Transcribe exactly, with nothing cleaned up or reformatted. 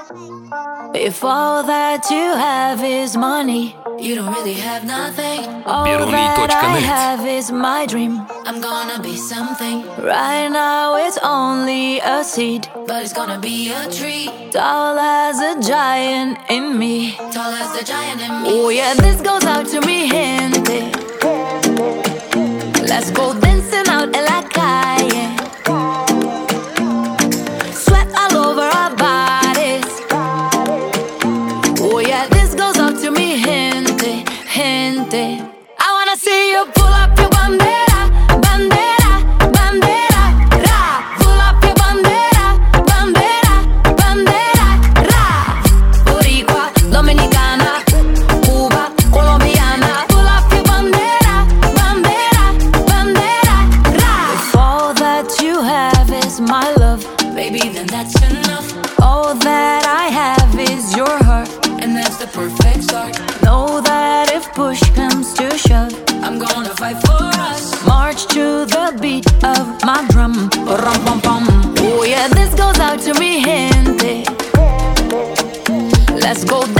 If all that you have is money, you don't really have nothing. All that I have is my dream. I'm gonna be something. Right now it's only a seed, but it's gonna be a tree. Tall as a giant in me. Tall as the giant in me. Oh yeah, this goes out to me, gente. Let's go dancing out en la calle. Sweat all over our bodies. Oh yeah, this goes out to me, gente, gente. I wanna see you pull up your bandera, bandera, bandera, ra. Pull up your bandera, bandera, bandera, ra. Boricua, Dominicana, Cuba, Colombiana. Pull up your bandera, bandera, bandera, ra. If all that you have is my love, baby, then that's enough. All that I have is your heart, and that's the perfect start. Know that if push comes to shove, I'm gonna fight for us. March to the beat of my drum. Rum, pum, pum. Oh yeah, this goes out to me, gente. Let's go